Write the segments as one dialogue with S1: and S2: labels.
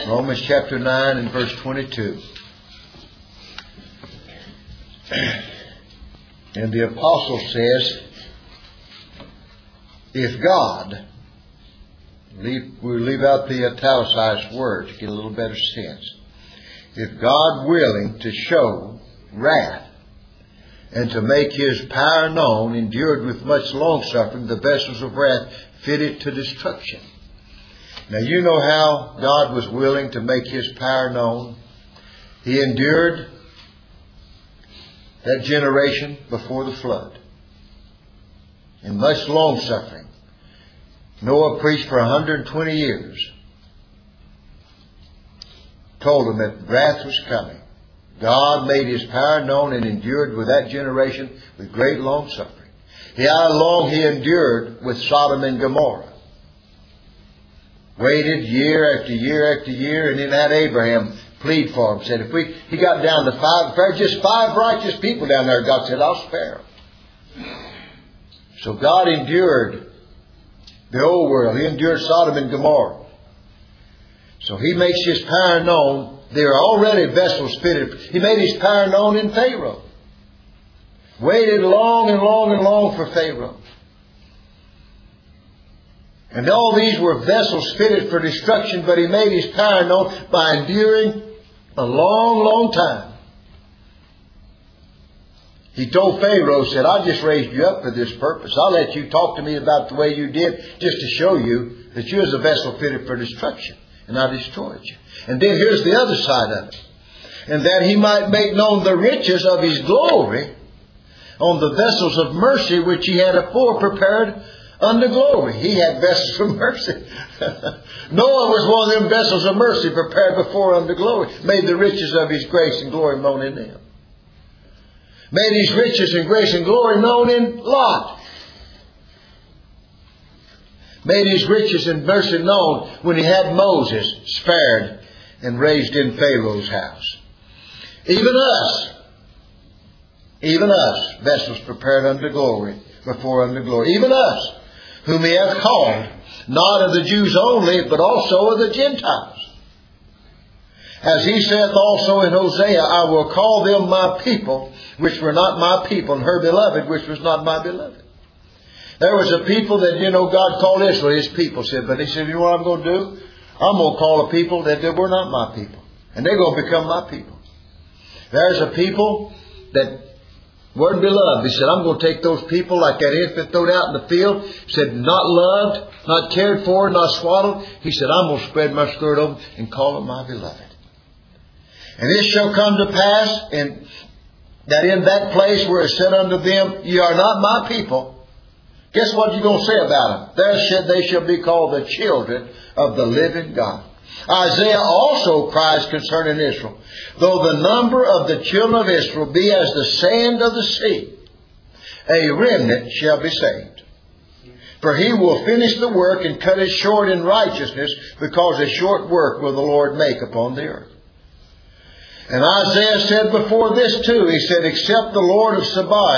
S1: Romans chapter 9 and verse 22. And the apostle says, if God, we'll leave out the italicized word to get a little better sense. If God willing to show wrath and to make His power known, endured with much long suffering the vessels of wrath fitted to destruction. Now you know how God was willing to make His power known. He endured that generation before the flood in much long suffering. Noah preached for 120 years. Told them that wrath was coming. God made His power known and endured with that generation with great long suffering. How long He endured with Sodom and Gomorrah. Waited year after year after year, and then had Abraham plead for him. Said, he got down to just five righteous people down there, God said, I'll spare them. So God endured the old world. He endured Sodom and Gomorrah. So He makes His power known. There are already vessels fitted. He made His power known in Pharaoh. Waited long and long and long for Pharaoh. And all these were vessels fitted for destruction, but He made His power known by enduring a long, long time. He told Pharaoh, said, I just raised you up for this purpose. I'll let you talk to me about the way you did just to show you that you was a vessel fitted for destruction. And I destroyed you. And then here's the other side of it. And that He might make known the riches of His glory on the vessels of mercy which He had afore prepared unto glory. He had vessels of mercy. Noah was one of them vessels of mercy prepared before unto glory. Made the riches of His grace and glory known in them. Made His riches and grace and glory known in Lot. Made His riches and mercy known when He had Moses spared and raised in Pharaoh's house. Even us, vessels prepared unto glory, before unto glory. Even us, whom He hath called, not of the Jews only, but also of the Gentiles. As He saith also in Hosea, I will call them my people, which were not my people, and her beloved, which was not my beloved. There was a people that, God called Israel His people. But He said, you know what I'm going to do? I'm going to call a people that were not my people. And they're going to become my people. There's a people that weren't beloved. He said, I'm going to take those people like that infant thrown out in the field. He said, not loved, not cared for, not swaddled. He said, I'm going to spread my skirt over them and call them my beloved. And it shall come to pass that in that place where it said unto them, ye are not my people. Guess what you're going to say about them? They shall be called the children of the living God. Isaiah also cries concerning Israel, though the number of the children of Israel be as the sand of the sea, a remnant shall be saved. For He will finish the work and cut it short in righteousness, because a short work will the Lord make upon the earth. And Isaiah said before this too, he said, except the Lord of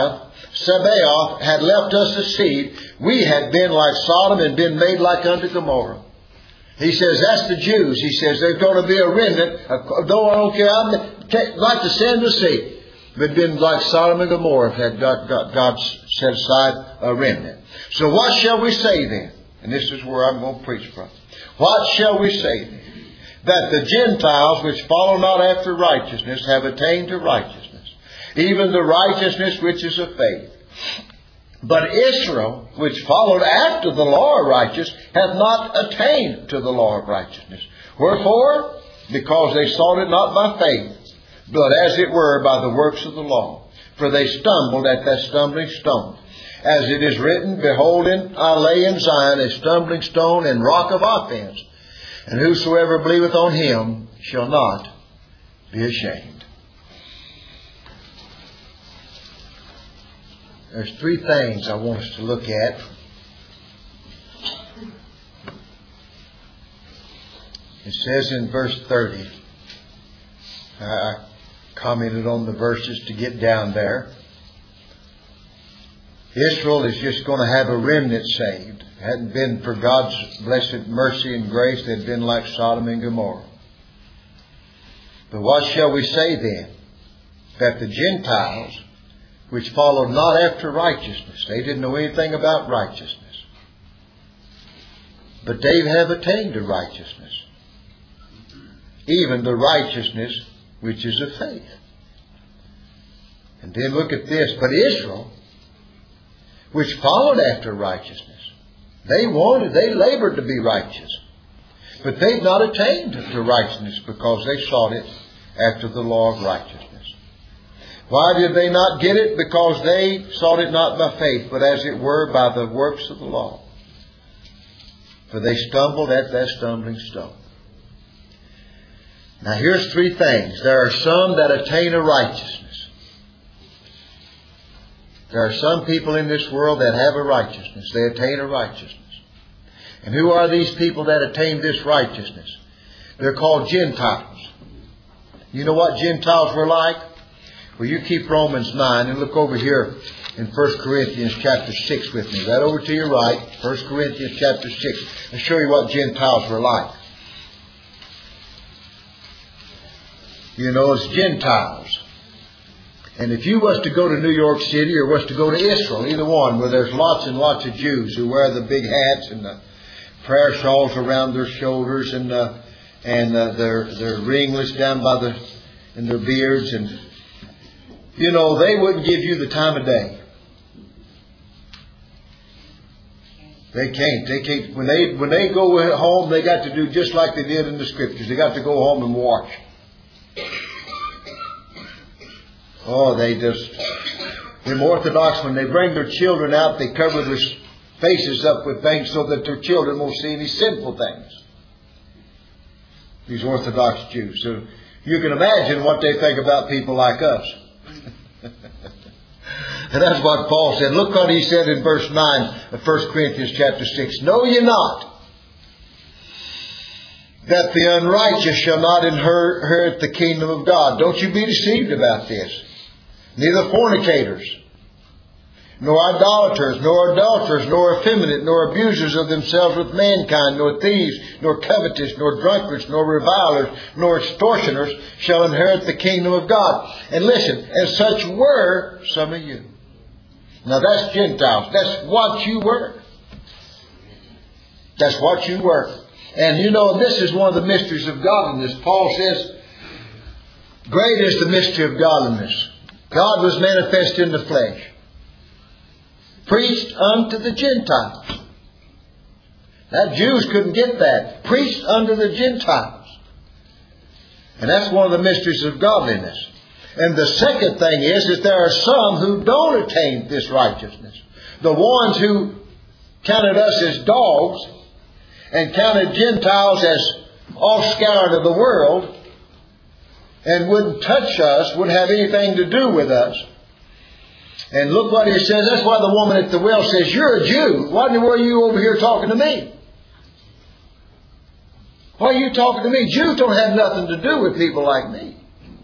S1: Sabaoth had left us a seed, we had been like Sodom and been made like unto Gomorrah. He says, that's the Jews. He says, there's going to be a remnant. Though I don't care, I'm like the sand of the sea. But been like Sodom and Gomorrah, had God set aside a remnant. So what shall we say then? And this is where I'm going to preach from. What shall we say then? That the Gentiles which follow not after righteousness have attained to righteousness, even the righteousness which is of faith. But Israel, which followed after the law of righteousness, hath not attained to the law of righteousness. Wherefore? Because they sought it not by faith, but as it were by the works of the law. For they stumbled at that stumbling stone. As it is written, behold, I lay in Zion a stumbling stone and rock of offense. And whosoever believeth on Him shall not be ashamed. There's three things I want us to look at. It says in verse 30. I commented on the verses to get down there. Israel is just going to have a remnant saved. Hadn't been for God's blessed mercy and grace, they'd been like Sodom and Gomorrah. But what shall we say then? That the Gentiles, which followed not after righteousness, they didn't know anything about righteousness, but they have attained to righteousness, even the righteousness which is of faith. And then look at this. But Israel, which followed after righteousness, they labored to be righteous. But they've not attained to righteousness because they sought it after the law of righteousness. Why did they not get it? Because they sought it not by faith, but as it were by the works of the law. For they stumbled at that stumbling stone. Now here's three things. There are some that attain a righteousness. There are some people in this world that have a righteousness. They attain a righteousness. And who are these people that attain this righteousness? They're called Gentiles. You know what Gentiles were like? Well, you keep Romans 9 and look over here in 1 Corinthians chapter 6 with me. Right over to your right, 1 Corinthians chapter 6. I'll show you what Gentiles were like. You know, it's Gentiles. And if you was to go to New York City or was to go to Israel, either one, where there's lots and lots of Jews who wear the big hats and the prayer shawls around their shoulders and their ringlets down in their beards, and you know, they wouldn't give you the time of day. They can't. When they go home, they got to do just like they did in the Scriptures. They got to go home and watch. Oh, them Orthodox, when they bring their children out, they cover their faces up with things so that their children won't see any sinful things. These Orthodox Jews. So you can imagine what they think about people like us. And that's what Paul said. Look what he said in verse 9 of 1 Corinthians chapter 6. Know ye not that the unrighteous shall not inherit the kingdom of God? Don't you be deceived about this. Neither fornicators, nor idolaters, nor adulterers, nor effeminate, nor abusers of themselves with mankind, nor thieves, nor covetous, nor drunkards, nor revilers, nor extortioners shall inherit the kingdom of God. And listen, and such were some of you. Now that's Gentiles. That's what you were. That's what you were. And you know, this is one of the mysteries of godliness. Paul says, great is the mystery of godliness. God was manifest in the flesh, preached unto the Gentiles. That Jews couldn't get that. Preached unto the Gentiles. And that's one of the mysteries of godliness. And the second thing is that there are some who don't attain this righteousness. The ones who counted us as dogs and counted Gentiles as offscoured of the world and wouldn't touch us, wouldn't have anything to do with us. And look what he says. That's why the woman at the well says, you're a Jew. Why were you over here talking to me? Why are you talking to me? Jews don't have nothing to do with people like me.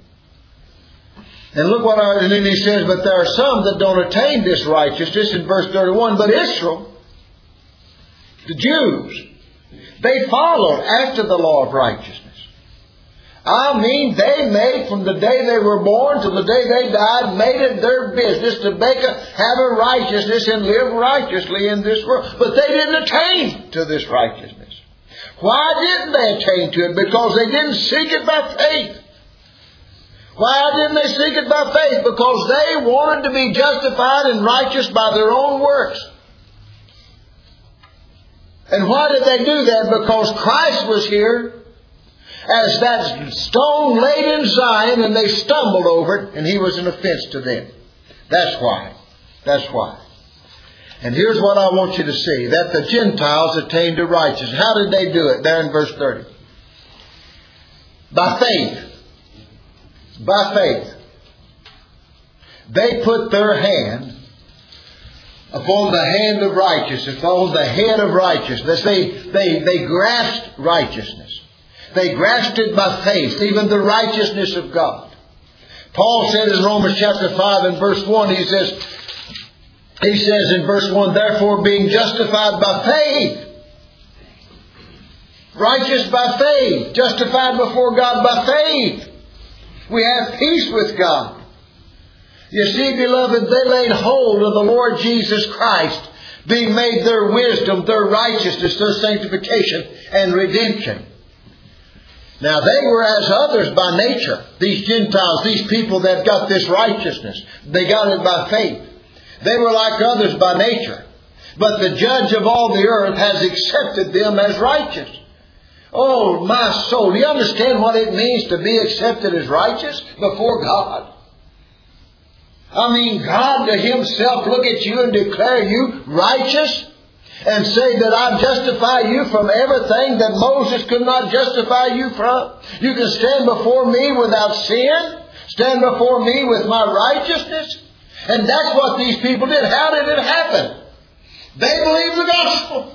S1: And look and then he says, but there are some that don't attain this righteousness in verse 31. But Israel, the Jews, they followed after the law of righteousness. I mean, they made from the day they were born to the day they died, made it their business to have a righteousness and live righteously in this world. But they didn't attain to this righteousness. Why didn't they attain to it? Because they didn't seek it by faith. Why didn't they seek it by faith? Because they wanted to be justified and righteous by their own works. And why did they do that? Because Christ was here as that stone laid in Zion, and they stumbled over it, and He was an offense to them. That's why. That's why. And here's what I want you to see. That the Gentiles attained to righteousness. How did they do it? There in verse 30. By faith. By faith. They put their hand upon the hand of righteousness, upon the head of righteousness. They grasped righteousness. They grasped it by faith, even the righteousness of God. Paul said in Romans chapter 5 and verse 1, he says in verse 1, therefore being justified by faith, righteous by faith, justified before God by faith, We have peace with God. You see, beloved, they laid hold of the Lord Jesus Christ, being made their wisdom, their righteousness, their sanctification and redemption. Now they were as others by nature. These Gentiles, these people that got this righteousness, they got it by faith. They were like others by nature. But the Judge of all the earth has accepted them as righteous. Oh, my soul, do you understand what it means to be accepted as righteous before God? I mean, God to Himself look at you and declare you righteous and say that I justify you from everything that Moses could not justify you from. You can stand before me without sin, stand before me with my righteousness. And that's what these people did. How did it happen? They believed the gospel.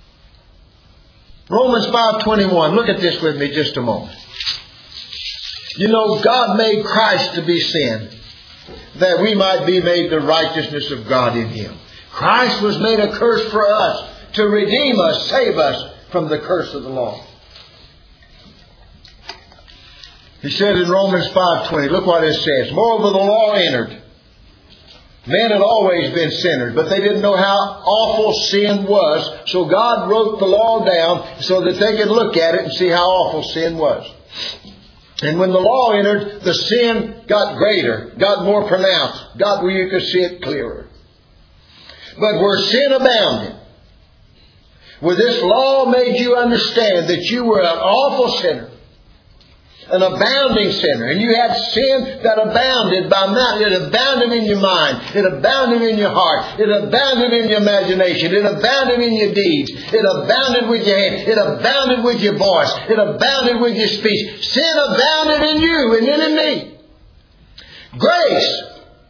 S1: Romans 5:21. Look at this with me just a moment. You know, God made Christ to be sin, that we might be made the righteousness of God in Him. Christ was made a curse for us, to redeem us, save us from the curse of the law. He said in Romans 5:20, look what it says. Moreover, the law entered. Men had always been sinners, but they didn't know how awful sin was. So God wrote the law down so that they could look at it and see how awful sin was. And when the law entered, the sin got greater, got more pronounced, got where you could see it clearer. But where sin abounded, where this law made you understand that you were an awful sinner, an abounding sinner, and you had sin that abounded by mountain. It abounded in your mind. It abounded in your heart. It abounded in your imagination. It abounded in your deeds. It abounded with your hand. It abounded with your voice. It abounded with your speech. Sin abounded in you and in me. Grace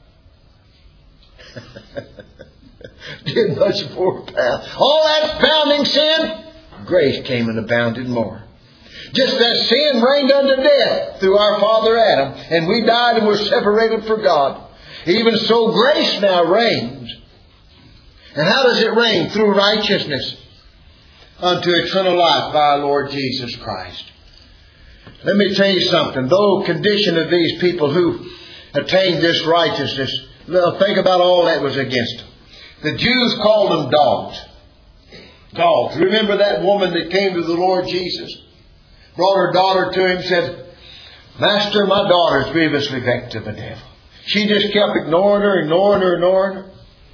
S1: did much more abound. All that abounding sin, grace came and abounded more. Just as sin reigned unto death through our father Adam, and we died and were separated from God, even so grace now reigns. And how does it reign? Through righteousness unto eternal life by our Lord Jesus Christ. Let me tell you something. The condition of these people who attained this righteousness, think about all that was against them. The Jews called them dogs. Dogs. Remember that woman that came to the Lord Jesus? Brought her daughter to him and said, Master, my daughter is grievously vexed of the devil. She just kept ignoring her.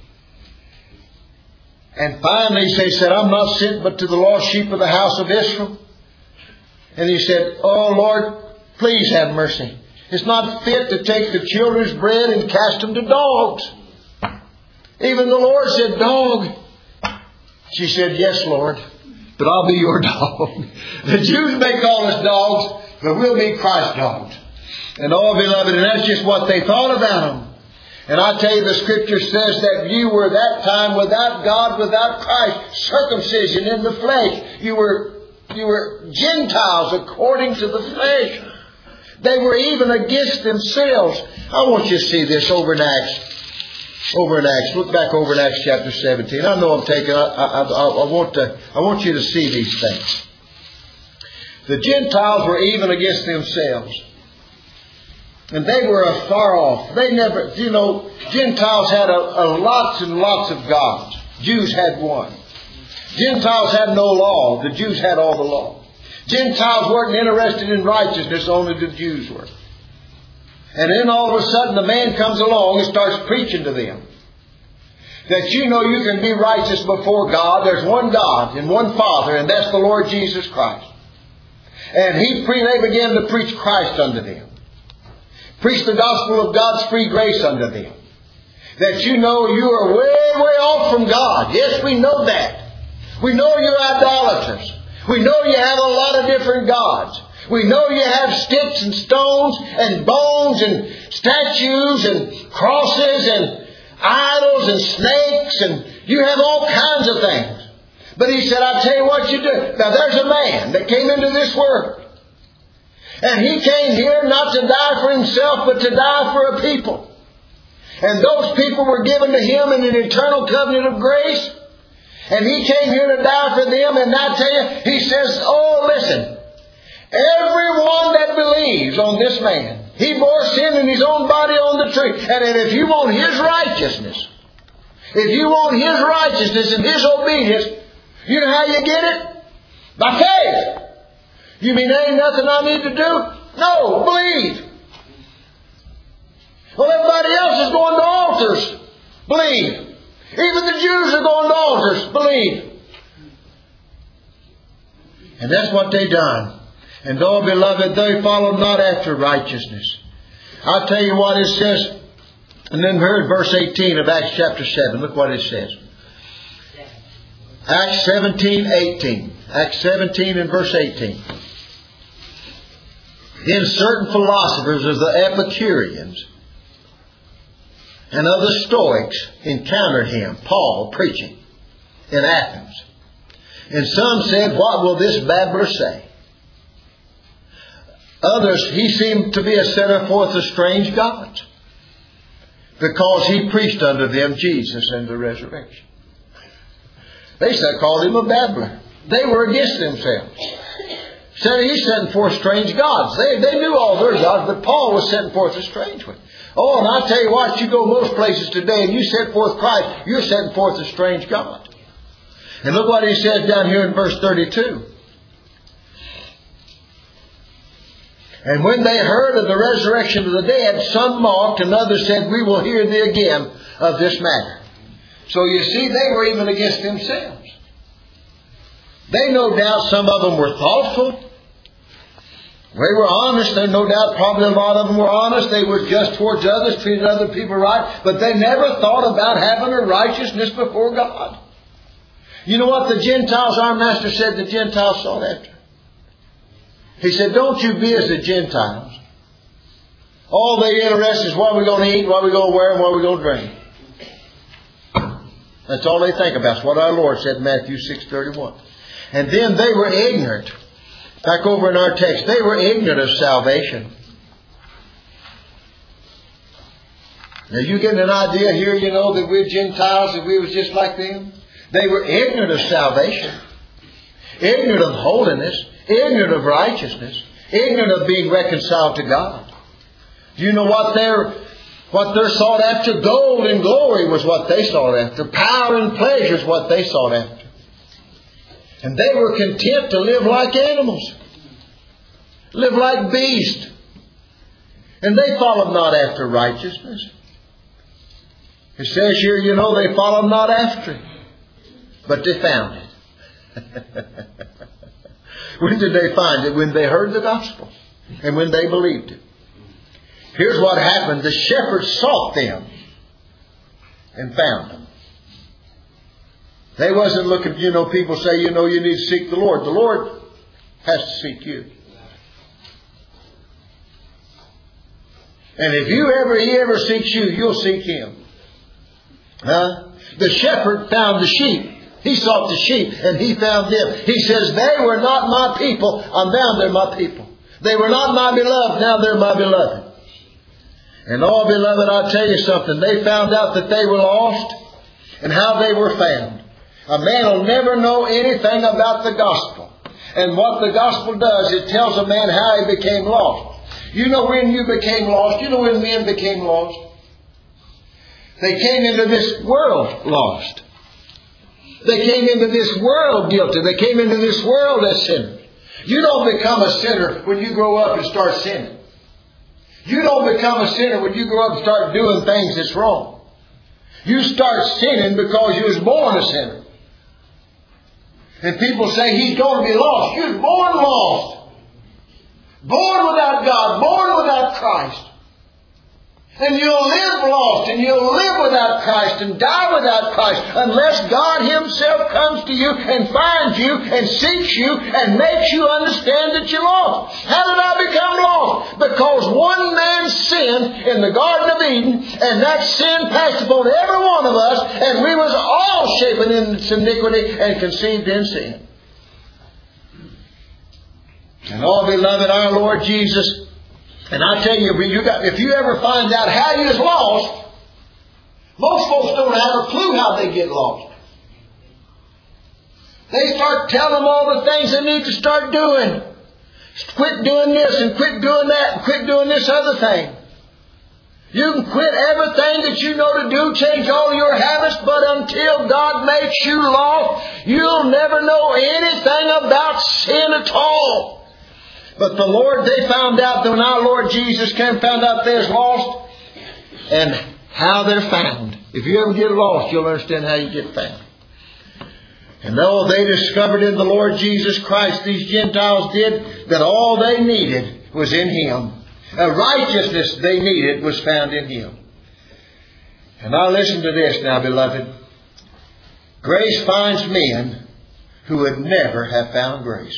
S1: And finally he said, I'm not sent but to the lost sheep of the house of Israel. And he said, Oh Lord, please have mercy. It's not fit to take the children's bread and cast them to dogs. Even the Lord said, dog. She said, yes, Lord. But I'll be your dog. The Jews may call us dogs, but we'll be Christ's dogs. And all beloved, and that's just what they thought about them. And I tell you, the Scripture says that you were that time without God, without Christ, circumcision in the flesh. You were Gentiles according to the flesh. They were even against themselves. I want you to see this over in Acts. Look back over in Acts chapter 17. I know I'm taking. I want you to see these things. The Gentiles were even against themselves, and they were afar off. They never, Gentiles had lots and lots of gods. Jews had one. Gentiles had no law. The Jews had all the law. Gentiles weren't interested in righteousness. Only the Jews were. And then all of a sudden the man comes along and starts preaching to them that you can be righteous before God. There's one God and one Father, and that's the Lord Jesus Christ. And they began to preach Christ unto them. Preach the gospel of God's free grace unto them. That you are way, way off from God. Yes, we know that. We know you're idolaters. We know you have a lot of different gods. We know you have sticks and stones and bones and statues and crosses and idols and snakes, and you have all kinds of things. But he said, I tell you what you do. Now there's a man that came into this world. And he came here not to die for himself, but to die for a people. And those people were given to him in an eternal covenant of grace. And he came here to die for them. And I tell you, he says, oh, listen. Everyone that believes on this man He bore sin in His own body on the tree. And if you want His righteousness, if you want His righteousness and His obedience, you know how you get it? By faith. You mean there ain't nothing I need to do? No, believe. Well, everybody else is going to altars. Believe. Even the Jews are going to altars. Believe. And that's what they done. And oh, beloved, they followed not after righteousness. I'll tell you what it says. And then heard verse 18 of Acts chapter 7. Look what it says. Acts 17:18. Acts 17 and verse 18. Then certain philosophers of the Epicureans and of the Stoics encountered him, Paul, preaching in Athens. And some said, what will this babbler say? Others, he seemed to be a setter forth of strange gods, because he preached unto them Jesus and the resurrection. They called him a babbler. They were against themselves. Said he's setting forth strange gods. They knew all their gods, but Paul was setting forth a strange one. Oh, and I'll tell you what, you go most places today and you set forth Christ, you're setting forth a strange God. And look what he says down here in verse 32. And when they heard of the resurrection of the dead, some mocked and others said, we will hear thee again of this matter. So you see, they were even against themselves. They no doubt, some of them were thoughtful. They were honest. They no doubt, probably a lot of them were honest. They were just towards others, treated other people right. But they never thought about having a righteousness before God. You know what the Gentiles, our Master said the Gentiles sought after? He said, don't you be as the Gentiles. All they interest is what we're going to eat, what we're going to wear, and what we're going to drink. That's all they think about. It's what our Lord said in Matthew 6:31. And then they were ignorant. Back over in our text, they were ignorant of salvation. Now you getting an idea here, you know, that we're Gentiles, that we was just like them? They were ignorant of salvation. Ignorant of holiness. Ignorant of righteousness. Ignorant of being reconciled to God. Do you know what they're sought after? Gold and glory was what they sought after. Power and pleasure is what they sought after. And they were content to live like animals. Live like beasts. And they followed not after righteousness. It says here, you know, they followed not after it. But they found it. When did they find it? When they heard the gospel. And when they believed it. Here's what happened. The shepherds sought them. And found them. They wasn't looking, you know, people say, you know, you need to seek the Lord. The Lord has to seek you. And if he ever seeks you, you'll seek Him. The shepherd found the sheep. He sought the sheep and he found them. He says, they were not my people. Now they're my people. They were not my beloved. Now they're my beloved. And oh, beloved, I'll tell you something. They found out that they were lost and how they were found. A man will never know anything about the gospel. And what the gospel does, it tells a man how he became lost. You know when you became lost? You know when men became lost? They came into this world lost. They came into this world guilty. They came into this world as sinners. You don't become a sinner when you grow up and start sinning. You don't become a sinner when you grow up and start doing things that's wrong. You start sinning because you was born a sinner. And people say he's going to be lost. You was born lost. Born without God. Born without Christ. And you'll live lost and you'll live without Christ and die without Christ unless God Himself comes to you and finds you and seeks you and makes you understand that you're lost. How did I become lost? Because one man sinned in the Garden of Eden and that sin passed upon every one of us and we was all shapen in its iniquity and conceived in sin. And oh, beloved, our Lord Jesus, and I tell you, if you ever find out how you was lost, most folks don't have a clue how they get lost. They start telling them all the things they need to start doing. Quit doing this and quit doing that and quit doing this other thing. You can quit everything that you know to do, change all your habits, but until God makes you lost, you'll never know anything about sin at all. But the Lord, they found out that when our Lord Jesus came, found out they was lost, and how they're found. If you ever get lost, you'll understand how you get found. And though they discovered in the Lord Jesus Christ, these Gentiles did, that all they needed was in Him. A righteousness they needed was found in Him. And now listen to this now, beloved. Grace finds men who would never have found grace.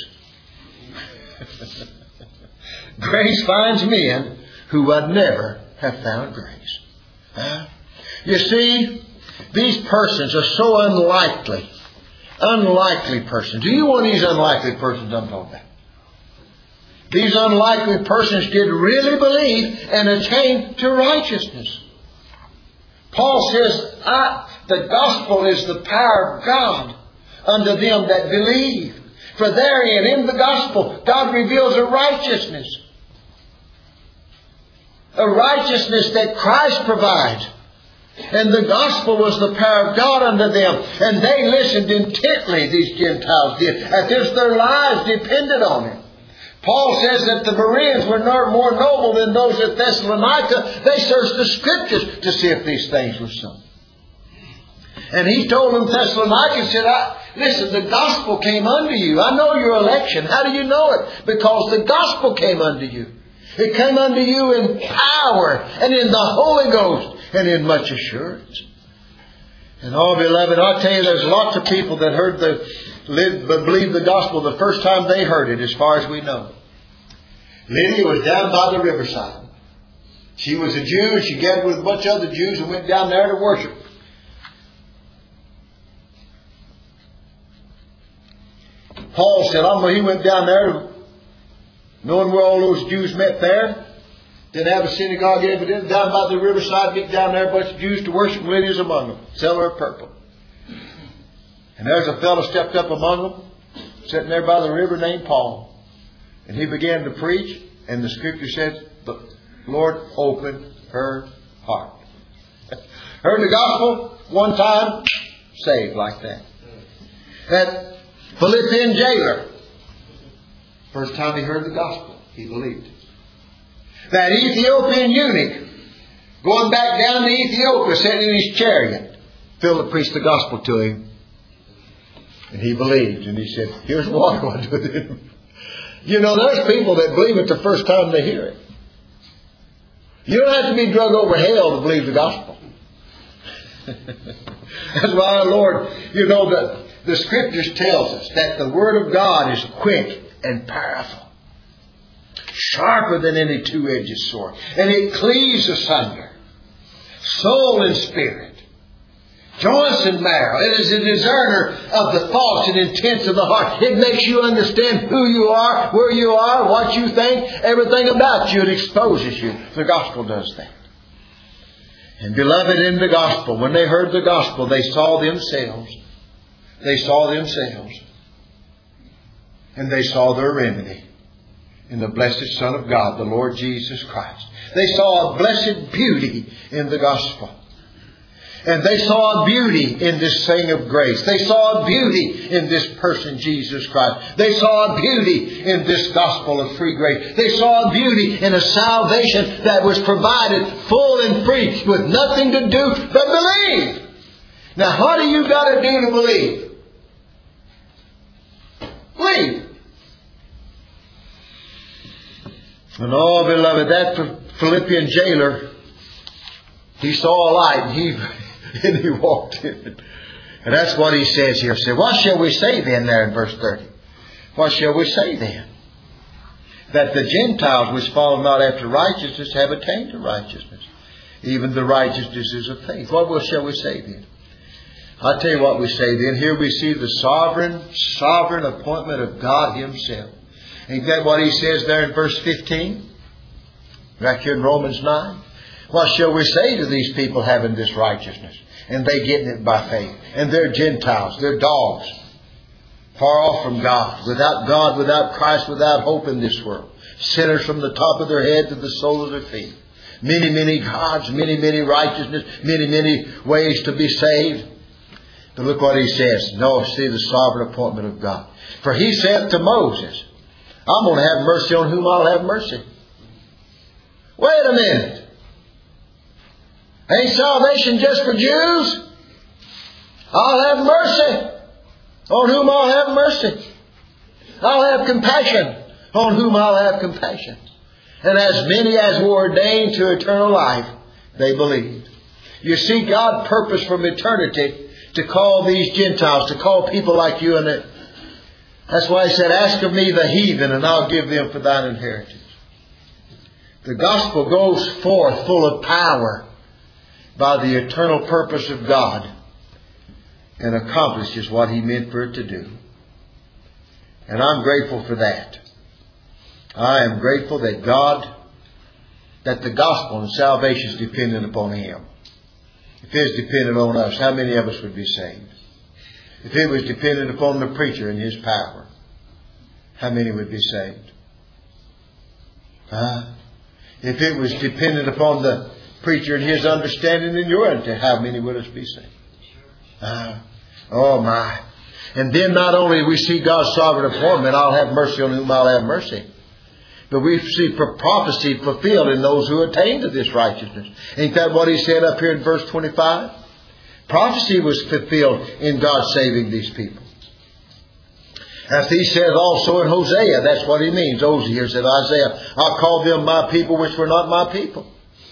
S1: Grace finds men who would never have found grace. You see, these persons are so unlikely. Unlikely persons. Do you want these unlikely persons I'm talking about? These unlikely persons did really believe and attain to righteousness. Paul says, the gospel is the power of God unto them that believe. For therein, in the gospel, God reveals a righteousness. A righteousness that Christ provides. And the gospel was the power of God unto them. And they listened intently, these Gentiles did, as if their lives depended on it. Paul says that the Bereans were more noble than those at Thessalonica. They searched the Scriptures to see if these things were so. And he told them, Thessalonica said, listen, the gospel came unto you. I know your election. How do you know it? Because the gospel came unto you. It came unto you in power and in the Holy Ghost and in much assurance. And beloved, I tell you, there's lots of people that believed the gospel the first time they heard it, as far as we know. Lydia was down by the riverside. She was a Jew, and she gathered with a bunch of other Jews and went down there to worship. Paul said, he went down there, knowing where all those Jews met there. Didn't have a synagogue evidence. Down by the riverside, get down there, a bunch of Jews to worship. Lydia's among them. Seller of purple. And there's a fellow stepped up among them, sitting there by the river named Paul. And he began to preach. And the Scripture says, the Lord opened her heart. Heard the gospel one time, saved like that. That Philippian jailer, first time he heard the gospel, he believed. That Ethiopian eunuch, going back down to Ethiopia, sitting in his chariot, Philip preached the gospel to him. And he believed. And he said, here's water. What do I do? You know, there's people that believe it the first time they hear it. You don't have to be drug over hell to believe the gospel. That's why our Lord, you know, the Scriptures tells us that the Word of God is quick and powerful. Sharper than any two-edged sword. And it cleaves asunder soul and spirit, joints and marrow. It is a discerner of the thoughts and intents of the heart. It makes you understand who you are, where you are, what you think, everything about you. It exposes you. The gospel does that. And beloved, in the gospel, when they heard the gospel, they saw themselves. They saw themselves. And they saw their remedy in the blessed Son of God, the Lord Jesus Christ. They saw a blessed beauty in the gospel. And they saw a beauty in this saying of grace. They saw a beauty in this person, Jesus Christ. They saw a beauty in this gospel of free grace. They saw a beauty in a salvation that was provided full and free with nothing to do but believe. Now, what do you got to do to believe? Believe. And beloved, that Philippian jailer, he saw a light and he walked in. And that's what he says here. Say, what shall we say then there in verse 30? What shall we say then? That the Gentiles which follow not after righteousness have attained to righteousness. Even the righteousness of faith. What shall we say then? I'll tell you what we say then. Here we see the sovereign appointment of God Himself. Ain't that what He says there in verse 15? Right here in Romans 9. What shall we say to these people having this righteousness? And they getting it by faith. And they're Gentiles. They're dogs. Far off from God, without Christ, without hope in this world. Sinners from the top of their head to the sole of their feet. Many, many gods, many, many righteousness, many, many ways to be saved. But look what he says. No, see the sovereign appointment of God. For he said to Moses, I'm going to have mercy on whom I'll have mercy. Wait a minute. Ain't salvation just for Jews? I'll have mercy on whom I'll have mercy. I'll have compassion on whom I'll have compassion. And as many as were ordained to eternal life, they believed. You see, God purposed from eternity to call these Gentiles, to call people like you and me. That's why he said, ask of me the heathen, and I'll give them for thine inheritance. The gospel goes forth full of power by the eternal purpose of God and accomplishes what he meant for it to do. And I'm grateful for that. I am grateful that that the gospel and salvation is dependent upon him. If it was dependent on us, how many of us would be saved? If it was dependent upon the preacher and his power, how many would be saved? If it was dependent upon the preacher and his understanding and your understanding, how many would us be saved? Oh my. And then not only we see God's sovereign appointment, I'll have mercy on whom I'll have mercy. But we see prophecy fulfilled in those who attain to this righteousness. Ain't that what he said up here in verse 25? Prophecy was fulfilled in God saving these people. As he says also in Hosea, that's what he means. Hosea said, Isaiah, I'll call them my people which were not my people.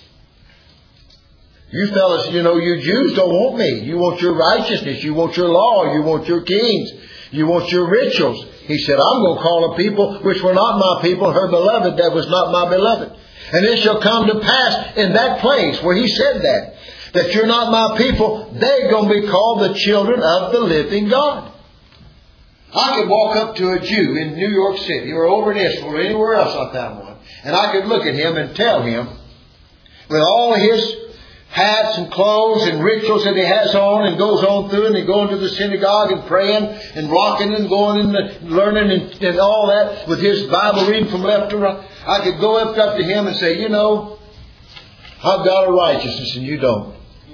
S1: You fellas, you Jews don't want me. You want your righteousness. You want your law. You want your kings. You want your rituals. He said, I'm going to call a people which were not my people, her beloved that was not my beloved. And it shall come to pass in that place where he said that you're not my people, they're going to be called the children of the living God. I could walk up to a Jew in New York City or over in Israel or anywhere else I found one, and I could look at him and tell him with all his hats and clothes and rituals that he has on and goes on through and he going to the synagogue and praying and rocking and going in the learning and all that with his Bible reading from left to right. I could go up to him and say, I've got a righteousness and you don't.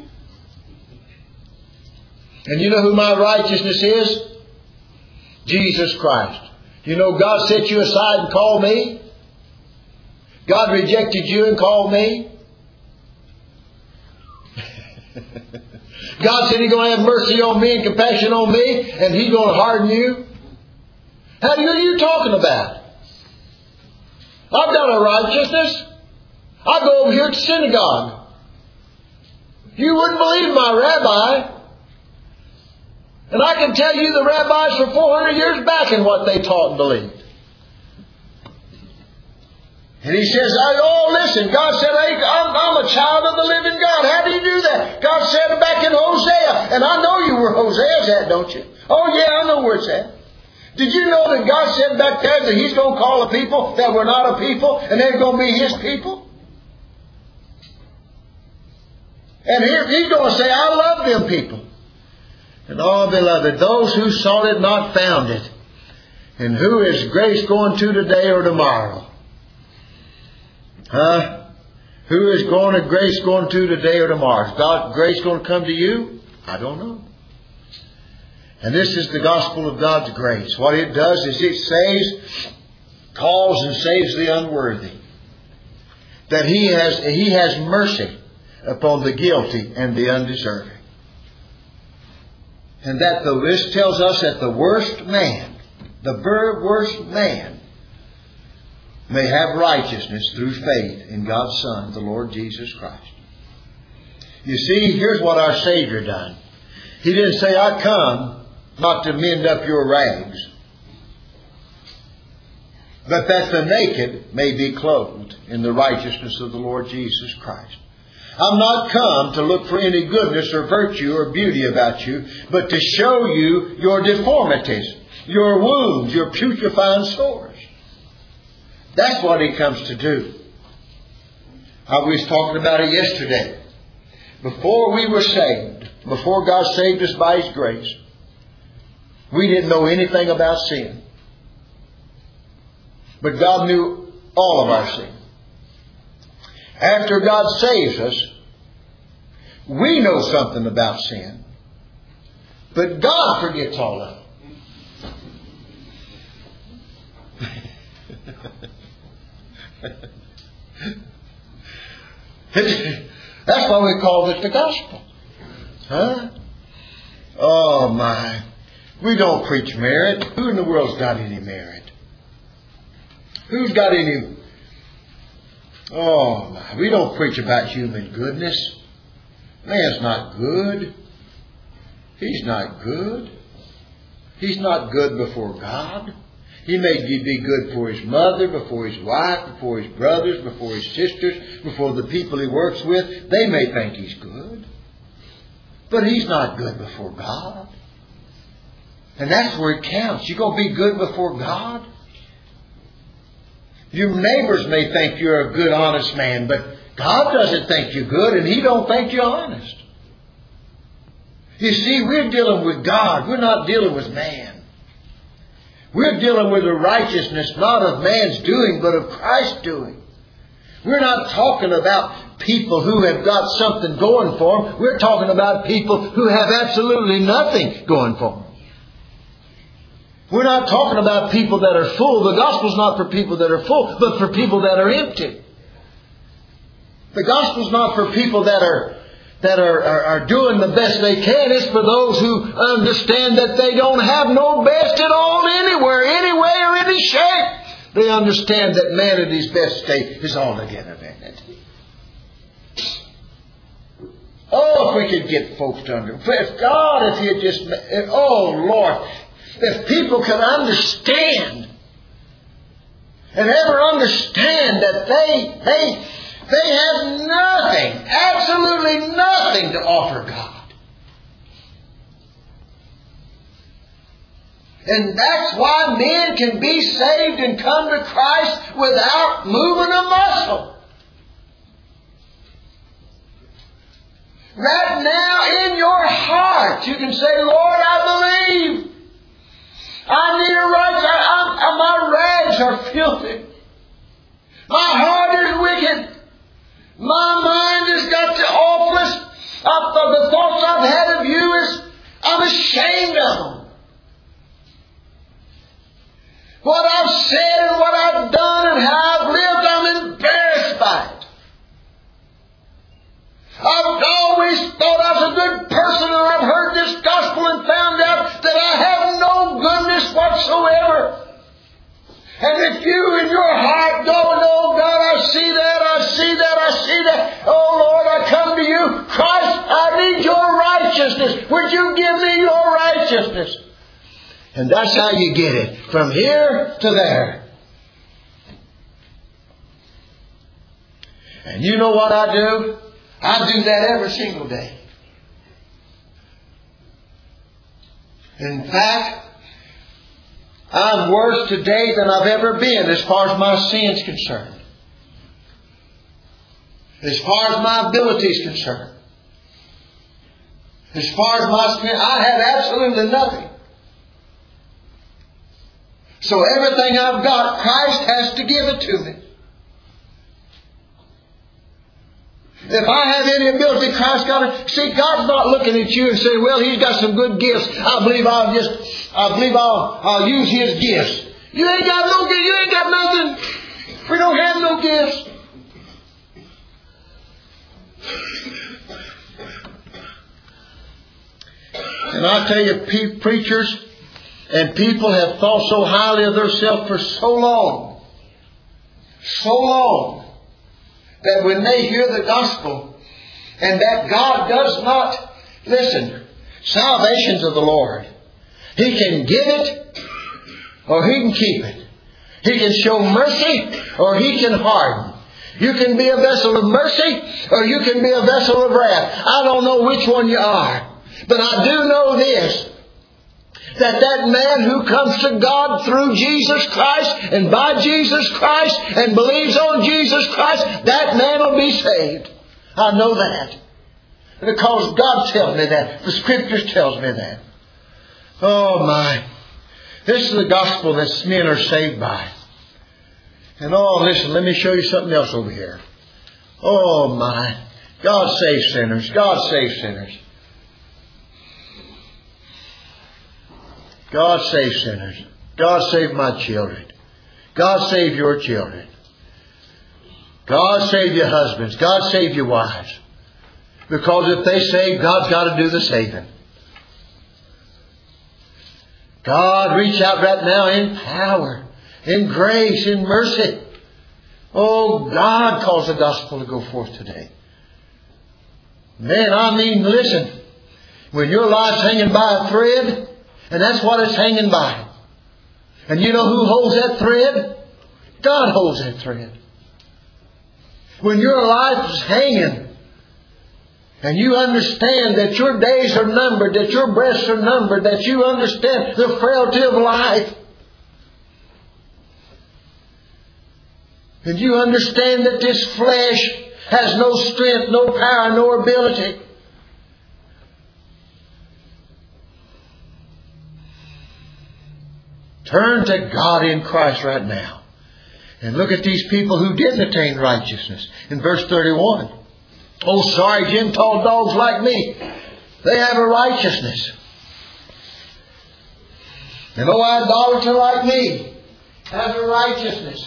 S1: And you know who my righteousness is? Jesus Christ. God set you aside and called me. God rejected you and called me. God said He's going to have mercy on me and compassion on me, and He's going to harden you. How are you talking about? I've got a righteousness. I go over here to synagogue. You wouldn't believe my rabbi. And I can tell you the rabbis for 400 years back in what they taught and believed. And he says, listen, God said, I'm a child of the living God. How do you do that? God said it back in Hosea. And I know you were Hosea's at, don't you? Oh yeah, I know where it's at. Did you know that God said back there that He's going to call a people that were not a people and they're going to be His people? And He's going to say, I love them people. And beloved, those who sought it not found it. And who is grace going to today or tomorrow? Who is grace going to today or tomorrow? Is God grace going to come to you? I don't know. And this is the gospel of God's grace. What it does is it saves, calls and saves the unworthy. That He has mercy upon the guilty and the undeserving. And that this tells us that the worst man, the very worst man, may have righteousness through faith in God's Son, the Lord Jesus Christ. You see, here's what our Savior done. He didn't say, I come not to mend up your rags, but that the naked may be clothed in the righteousness of the Lord Jesus Christ. I'm not come to look for any goodness or virtue or beauty about you, but to show you your deformities, your wounds, your putrefying sores. That's what He comes to do. I was talking about it yesterday. Before we were saved, before God saved us by His grace, We didn't know anything about sin. But God knew all of our sin. After God saves us, we know something about sin. But God forgets all of it. That's why we call this the gospel. Huh? Oh my. We don't preach merit. Who in the world's got any merit? Who's got any... Oh my. We don't preach about human goodness. Man's not good. He's not good. He's not good before God. He may be good for his mother, before his wife, before his brothers, before his sisters, before the people he works with. They may think he's good. But he's not good before God. And that's where it counts. You're going to be good before God. Your neighbors may think you're a good, honest man, but God doesn't think you're good, and He don't think you're honest. You see, we're dealing with God. We're not dealing with man. We're dealing with the righteousness not of man's doing, but of Christ's doing. We're not talking about people who have got something going for them. We're talking about people who have absolutely nothing going for them. We're not talking about people that are full. The gospel's not for people that are full, but for people that are empty. The gospel's not for people that are doing the best they can. It's for those who understand that they don't have no best at all anywhere, any way or any shape. They understand that humanity's best state is altogether vanity. Oh, if we could get folks to understand. If God, if He'd just... Oh, Lord... If people can understand and ever understand that they have nothing, absolutely nothing to offer God. And that's why men can be saved and come to Christ without moving a muscle. Right now in your heart you can say, Lord, I believe. I need a right. My rags are filthy. My heart is wicked. My mind has got the awfulest. The thoughts I've had of you is I'm ashamed of them. What I've said and what I've done and how I've lived, I'm embarrassed by it. I've always thought I was a good person, and I've heard this gospel and found out that I have no goodness whatsoever. And if you in your heart go, oh God, I see that, I see that, I see that. Oh Lord, I come to you. Christ, I need your righteousness. Would you give me your righteousness? And that's how you get it. From here to there. And you know what I do? I do that every single day. In fact, I'm worse today than I've ever been as far as my sin's concerned. As far as my ability is concerned. As far as my sin, I have absolutely nothing. So everything I've got, Christ has to give it to me. If I have any ability, Christ got it. See, God's not looking at you and saying, well, He's got some good gifts. I believe I'll use His gifts. You ain't got no gifts. You ain't got nothing. We don't have no gifts. And I tell you, preachers and people have thought so highly of themselves for so long, that when they hear the gospel and that God does not, listen, salvation's of the Lord. He can give it or He can keep it. He can show mercy or He can harden. You can be a vessel of mercy or you can be a vessel of wrath. I don't know which one you are. But I do know this. That man who comes to God through Jesus Christ and by Jesus Christ and believes on Jesus Christ, that man will be saved. I know that. Because God tells me that. The Scriptures tells me that. Oh my. This is the gospel that men are saved by. And listen, let me show you something else over here. Oh my. God save sinners. God save sinners. God save sinners. God save my children. God save your children. God save your husbands. God save your wives. Because if they save, God's got to do the saving. God, reach out right now in power, in grace, in mercy. Oh, God, cause the gospel to go forth today. Man, I mean, listen. When your life's hanging by a thread, and that's what it's hanging by. And you know who holds that thread? God holds that thread. When your life is hanging, and you understand that your days are numbered, that your breaths are numbered, that you understand the frailty of life. And you understand that this flesh has no strength, no power, no ability. Turn to God in Christ right now. And look at these people who didn't attain righteousness. In verse 31. Oh, sorry, Gentile dogs like me. They have a righteousness. And oh, idolater like me has a righteousness.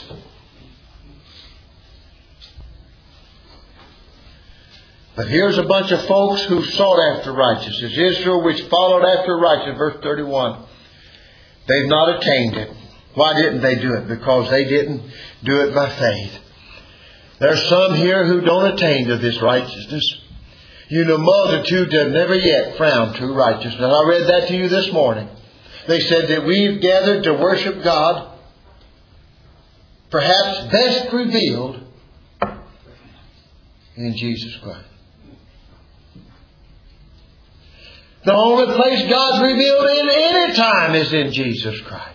S1: But here's a bunch of folks who sought after righteousness. Israel which followed after righteousness. Verse 31. They've not attained it. Why didn't they do it? Because they didn't do it by faith. There's some here who don't attain to this righteousness. You know, multitudes have never yet found true righteousness. I read that to you this morning. They said that we've gathered to worship God, perhaps best revealed in Jesus Christ. The only place God's revealed in any time is in Jesus Christ.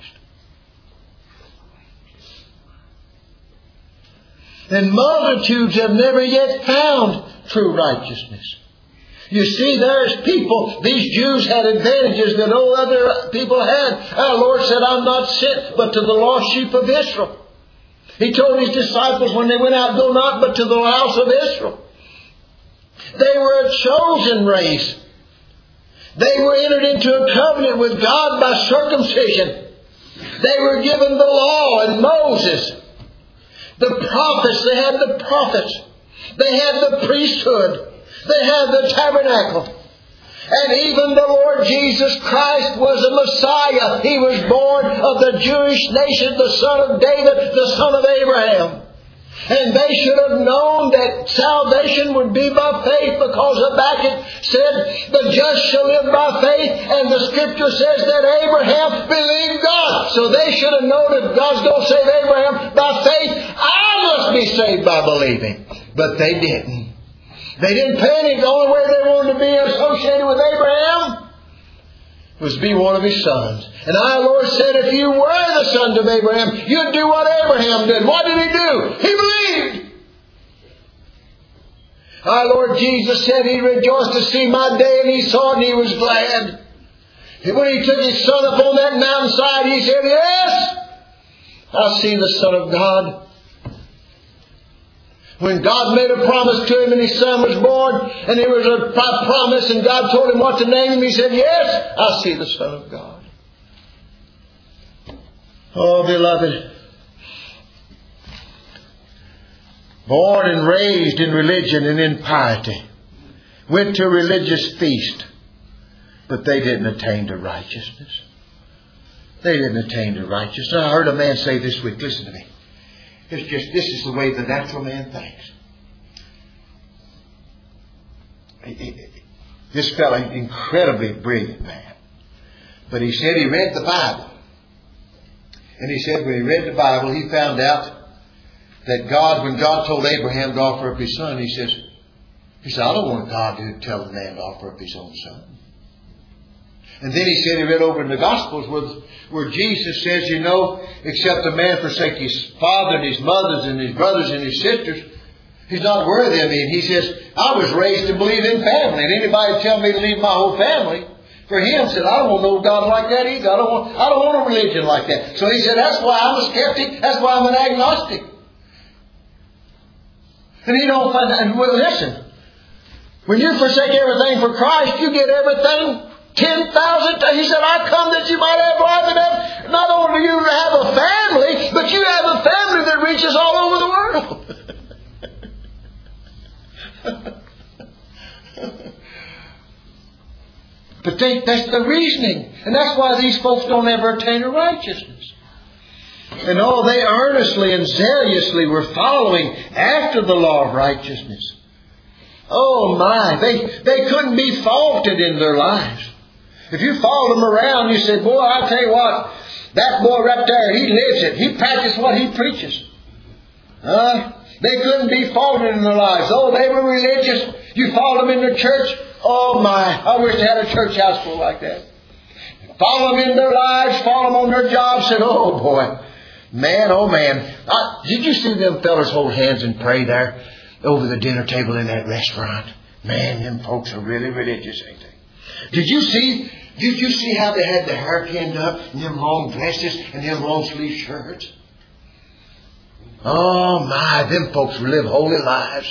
S1: And multitudes have never yet found true righteousness. You see, there's people, these Jews had advantages that no other people had. Our Lord said, I'm not sent but to the lost sheep of Israel. He told His disciples when they went out, go not but to the house of Israel. They were a chosen race. They were entered into a covenant with God by circumcision. They were given the law and Moses. The prophets, they had the prophets. They had the priesthood. They had the tabernacle. And even the Lord Jesus Christ was a Messiah. He was born of the Jewish nation, the son of David, the son of Abraham. And they should have known that salvation would be by faith, because Habakkuk said, the just shall live by faith. And the Scripture says that Abraham believed God. So they should have known that God's going to save Abraham by faith. I must be saved by believing. But they didn't. They didn't panic. The only way they wanted to be associated with Abraham was to be one of his sons. And our Lord said, if you were the sons of Abraham, you'd do what Abraham did. What did he do? He believed. Our Lord Jesus said He rejoiced to see my day, and He saw it and He was glad. And when He took His Son up on that mountainside, He said, yes, I see the Son of God. When God made a promise to Him and His Son was born, and there was a promise and God told Him what to name Him, He said, yes, I see the Son of God. Oh, beloved, born and raised in religion and in piety, went to a religious feast, but they didn't attain to righteousness. They didn't attain to righteousness. I heard a man say this week, listen to me. This is the way the natural man thinks. This fellow, incredibly brilliant man. But he said he read the Bible. And he said when he read the Bible, he found out that God, when God told Abraham to offer up his son, he said, I don't want God to tell the man to offer up his own son. And then he said he read over in the Gospels where Jesus says, except a man forsake his father and his mother and his brothers and his sisters, he's not worthy of me. And he says, I was raised to believe in family. And anybody tell me to leave my whole family, For him, said, I don't want no God like that either. I don't want a religion like that. So he said, that's why I'm a skeptic. That's why I'm an agnostic. And he don't find that. And well, listen, when you forsake everything for Christ, you get everything 10,000. He said, I come that you might have life and have, not only you have a family, but you have a family that reaches all over the world. But that's the reasoning. And that's why these folks don't ever attain a righteousness. And they earnestly and zealously were following after the law of righteousness. Oh my, they couldn't be faulted in their lives. If you follow them around, you say, boy, I tell you what, that boy right there, he lives it. He practices what he preaches. They couldn't be faulted in their lives. Oh, they were religious. You followed them in their church. Oh my, I wish they had a church house full like that. Follow them in their lives, follow them on their jobs. Said, oh boy, man, oh man. Did you see them fellas hold hands and pray there over the dinner table in that restaurant? Man, them folks are really religious, ain't they? Did you see how they had their hair pinned up and them long dresses and them long sleeve shirts? Oh my, them folks live holy lives.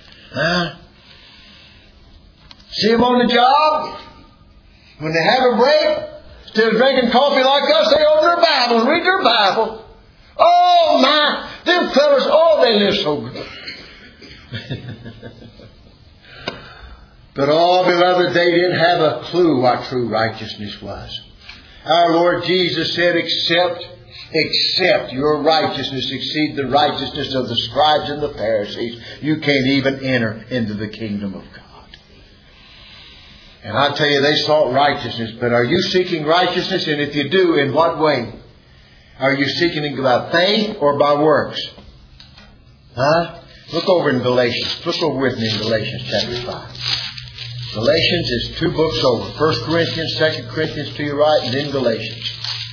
S1: See them on the job? When they have a break, instead of drinking coffee like us, they open their Bible and read their Bible. Oh my, them fellas, they live so good. But beloved, they didn't have a clue what true righteousness was. Our Lord Jesus said, except your righteousness exceed the righteousness of the scribes and the Pharisees, you can't even enter into the kingdom of God. And I tell you, they sought righteousness, but are you seeking righteousness? And if you do, in what way? Are you seeking it by faith or by works? Look over in Galatians. Look over with me in Galatians chapter 5. Galatians is 2 books over. 1 Corinthians, 2 Corinthians to your right, and then Galatians.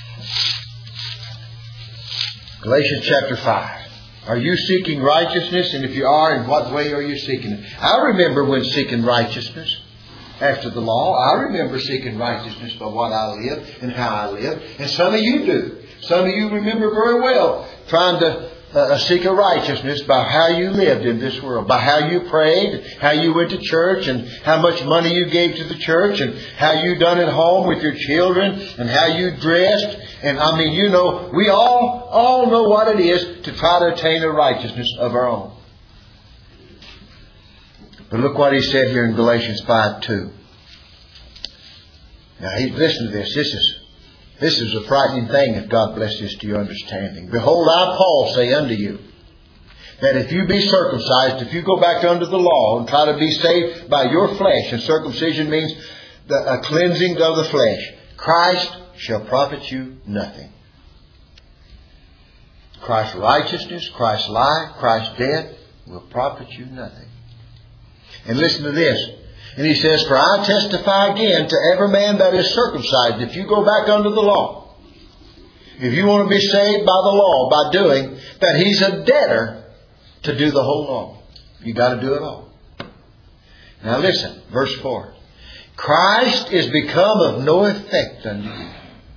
S1: Galatians chapter 5. Are you seeking righteousness? And if you are, in what way are you seeking it? I remember when seeking righteousness after the law. I remember seeking righteousness by what I live and how I live. And some of you do. Some of you remember very well trying to seek a righteousness by how you lived in this world, by how you prayed, how you went to church, and how much money you gave to the church, and how you done at home with your children, and how you dressed. And I mean, we all know what it is to try to attain a righteousness of our own. But look what he said here in Galatians 5:2. Now, listen to this. This is a frightening thing if God bless this to your understanding. Behold, I, Paul, say unto you, that if you be circumcised, if you go back under the law and try to be saved by your flesh, and circumcision means a cleansing of the flesh, Christ shall profit you nothing. Christ's righteousness, Christ's life, Christ's death will profit you nothing. And listen to this. And he says, for I testify again to every man that is circumcised. If you go back under the law, if you want to be saved by the law, by doing, that he's a debtor to do the whole law. You got to do it all. Now listen, verse 4. Christ is become of no effect unto you.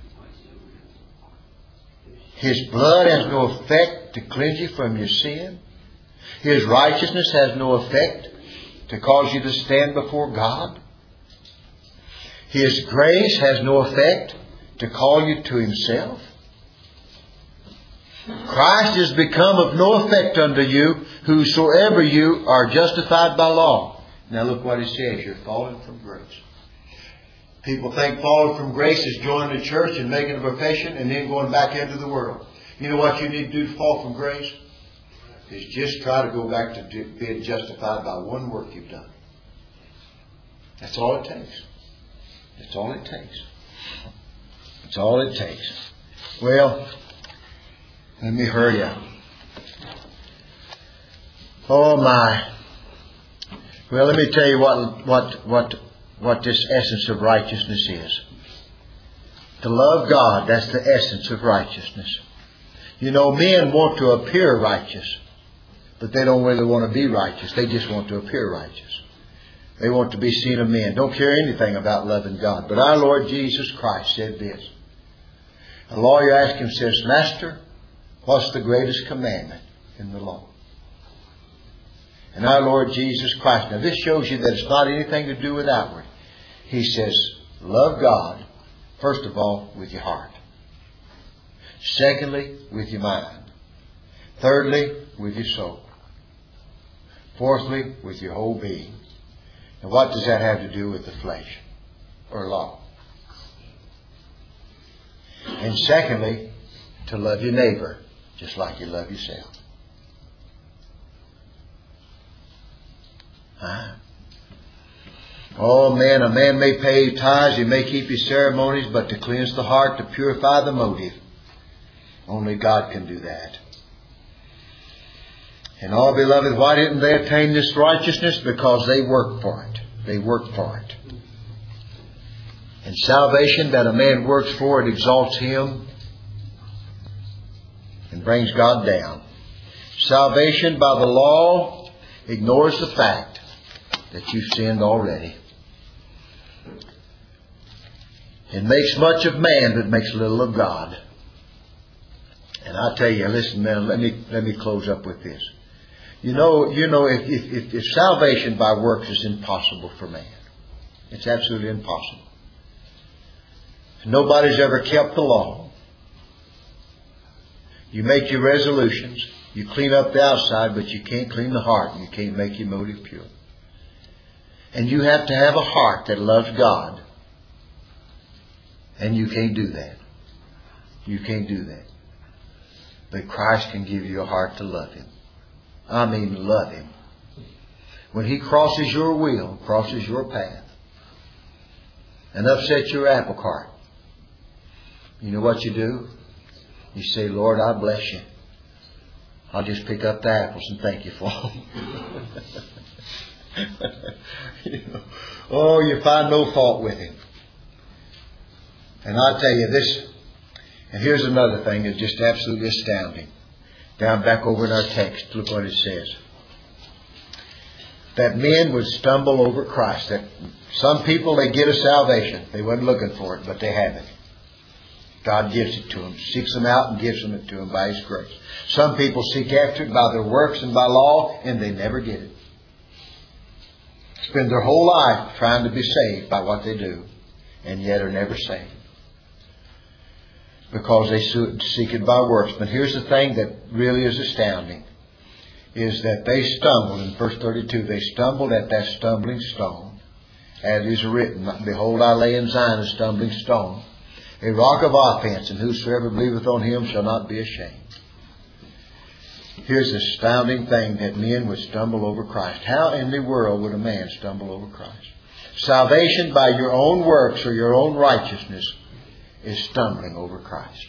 S1: His blood has no effect to cleanse you from your sin. His righteousness has no effect to cause you to stand before God. His grace has no effect to call you to Himself. Christ is become of no effect unto you, whosoever you are justified by law. Now look what it says. You're falling from grace. People think falling from grace is joining the church and making a profession and then going back into the world. You know what you need to do to fall from grace? Is just try to go back to being justified by one work you've done. That's all it takes. That's all it takes. That's all it takes. Well, let me hurry up. Oh my. Well, let me tell you what this essence of righteousness is. To love God, that's the essence of righteousness. You know, men want to appear righteous, but they don't really want to be righteous. They just want to appear righteous. They want to be seen of men. Don't care anything about loving God. But our Lord Jesus Christ said this. A lawyer asked him, says, Master, what's the greatest commandment in the law? And our Lord Jesus Christ, now this shows you that it's not anything to do with outward. He says, love God, first of all, with your heart. Secondly, with your mind. Thirdly, with your soul. Fourthly, with your whole being. And what does that have to do with the flesh or law? And secondly, to love your neighbor just like you love yourself. Oh man, a man may pay tithes, he may keep his ceremonies, but to cleanse the heart, to purify the motive, only God can do that. And all beloved, why didn't they attain this righteousness? Because they worked for it. They worked for it. And salvation that a man works for, it exalts him and brings God down. Salvation by the law ignores the fact that you've sinned already. It makes much of man, but makes little of God. And I tell you, listen, man, let me close up with this. You know, if salvation by works is impossible for man, it's absolutely impossible. Nobody's ever kept the law. You make your resolutions, you clean up the outside, but you can't clean the heart, and you can't make your motive pure. And you have to have a heart that loves God. And you can't do that. You can't do that. But Christ can give you a heart to love Him. I mean, love Him. When He crosses your wheel, crosses your path, and upsets your apple cart, you know what you do? You say, Lord, I bless you. I'll just pick up the apples and thank you for them. Oh, you find no fault with Him. And I tell you this, and here's another thing that's just absolutely astounding. Down back over in our text, look what it says. That men would stumble over Christ. That some people, they get a salvation. They weren't looking for it, but they have it. God gives it to them, seeks them out and gives them it to them by His grace. Some people seek after it by their works and by law, and they never get it. Spend their whole life trying to be saved by what they do, and yet are never saved. Because they seek it by works. But here's the thing that really is astounding, is that they stumbled, in verse 32, they stumbled at that stumbling stone. As is written, Behold, I lay in Zion a stumbling stone, a rock of offense, and whosoever believeth on Him shall not be ashamed. Here's the astounding thing, that men would stumble over Christ. How in the world would a man stumble over Christ? Salvation by your own works or your own righteousness is stumbling over Christ.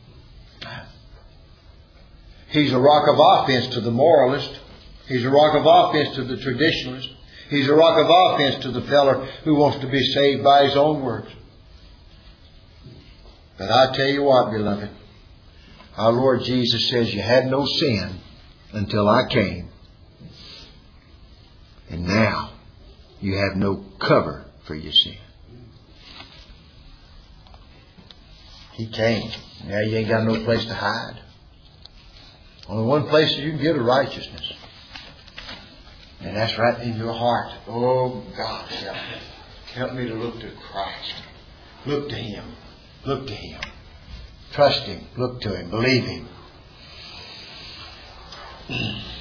S1: He's a rock of offense to the moralist. He's a rock of offense to the traditionalist. He's a rock of offense to the fellow who wants to be saved by his own works. But I tell you what, beloved, our Lord Jesus says you had no sin until I came. And now you have no cover for your sin. He came. Now you ain't got no place to hide. Only one place you can get a righteousness. And that's right in your heart. Oh, God, help me. Help me to look to Christ. Look to Him. Look to Him. Trust Him. Look to Him. Believe Him.